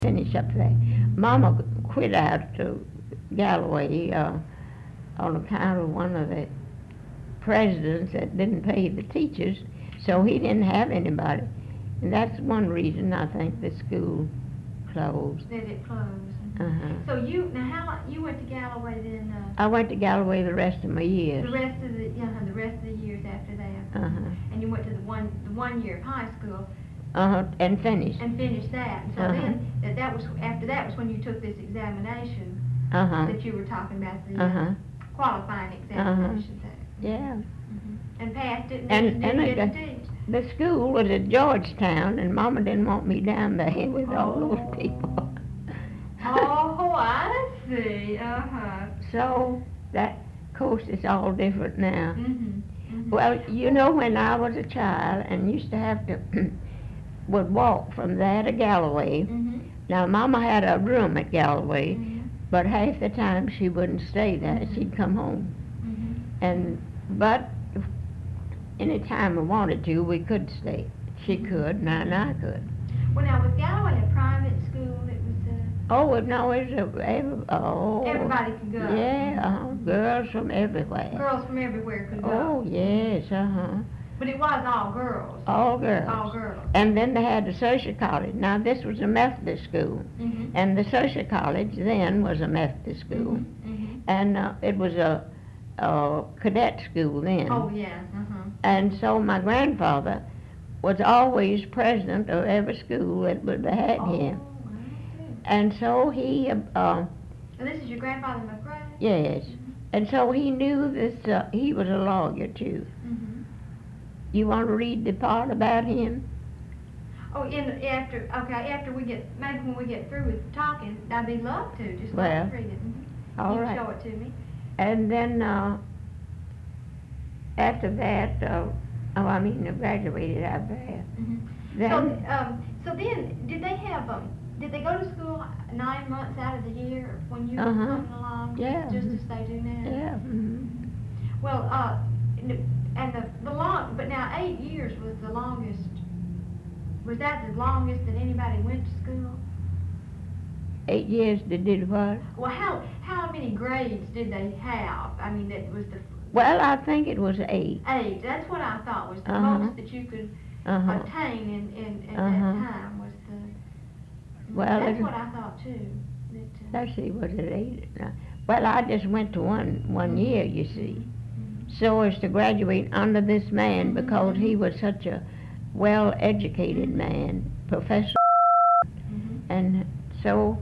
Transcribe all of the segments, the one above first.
finish up there. Mama quit out to Galloway on account of one of the presidents that didn't pay the teachers, so he didn't have anybody. And that's one reason I think the school closed. That it closed. Uh-huh. So how long, you went to Galloway then? I went to Galloway the rest of my years. The rest of the years after that. Uh-huh. And you went to the one year of high school. And finished. And finished that. And so then that was after that was when you took this examination that you were talking about, the qualifying examination thing. Yeah. And passed it And didn't teach. the school was at Georgetown, and Mama didn't want me down there with all those people. Oh, I see. So that course is all different now. Mm-hmm. Well, you know, when I was a child and used to have to would walk from there to Galloway. Now, Mama had a room at Galloway, but half the time she wouldn't stay there. She'd come home. But any time we wanted to, we could stay. She could, and I could. Well, now, was Galloway a private school? It was Oh, no, it's everybody could go. Yeah, girls from everywhere. Girls from everywhere could go. Oh, yes, But it was all girls. All girls. All girls. And then they had the social college. Now, this was a Methodist school. And the social college then was a Methodist school. And it was a cadet school then. Oh, yeah. And so my grandfather was always president of every school that had here. And so he... and this is your grandfather McGrath? Yes. And so he knew this, he was a lawyer too. You want to read the part about him? Oh, after we get, maybe when we get through with talking, I'd be love to. Just let us read it. All you right. Show it to me. And then after that, I graduated out there. Then, so then, did they go to school 9 months out of the year when you were coming along? Yeah. Just as they do now? Yeah. Well, but now 8 years was the longest. Was that the longest that anybody went to school? 8 years they did what? Well, how many grades did they have? I mean, that was the... Well, I think it was 8. 8, that's what I thought was the most that you could attain in that time was the... Well, that's what I thought too. Let's see, was it 8? Well, I just went to one year, you see, so as to graduate under this man because he was such a well-educated man, professor, and so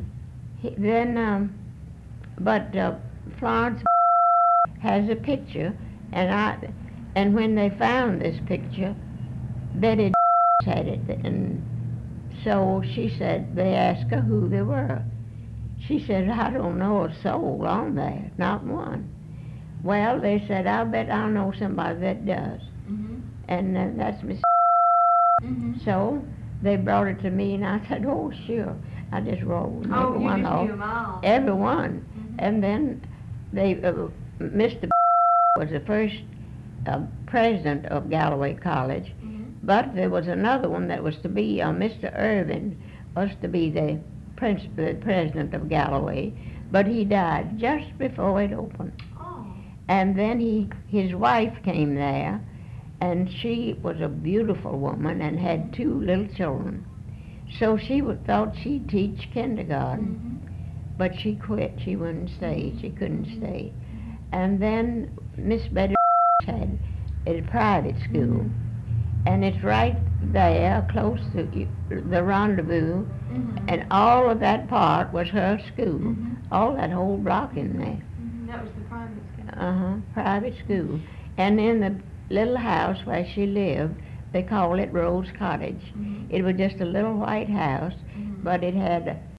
Florence has a picture, and when they found this picture, Betty had it, and so she said, they asked her who they were. She said, I don't know a soul on there, not one. Well, they said, I bet I know somebody that does. And that's Miss. So they brought it to me, and I said, oh, sure. I just rolled everyone off. You just knew them all. Everyone. And then Mr. was the first president of Galloway College. But there was another one that was to be, Mr. Irvin was to be the president of Galloway, but he died just before it opened. Oh. And then his wife came there, and she was a beautiful woman and had 2 little children. So she thought she'd teach kindergarten, but she quit. She wouldn't stay. She couldn't stay. And then Miss Betty had a private school. And it's right there, close to the Rendezvous, and all of that part was her school, all that whole block in there. That was the private school. Private school. And in the little house where she lived, they call it Rose Cottage. It was just a little white house, but it had